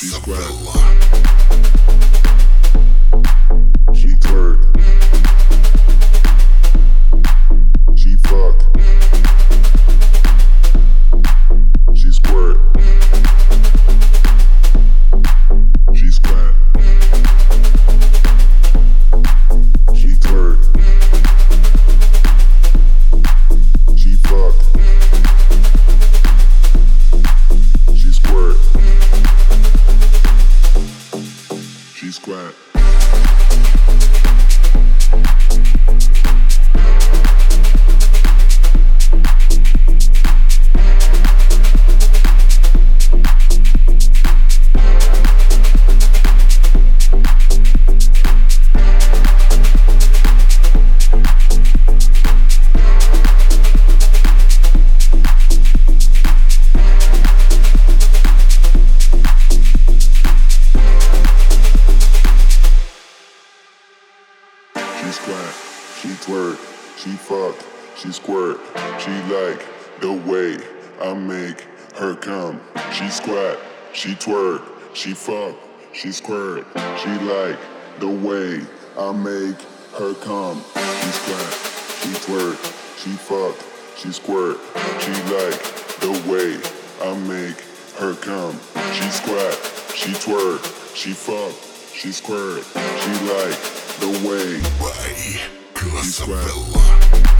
She twerk. She fuck. She squirt. She squat. She twerk. She fuck. She squirt. She squat. She squat, she twerk, she fuck, she squirt. She like the way I make her come. She squat, she twerk, she fuck, she squirt. She like the way I make her come. She squat, she twerk, she fuck, she squirt. She like the way I make her come. She squat, she twerk, she fuck, she squirt. She like the way Vai, she squat. Casabella.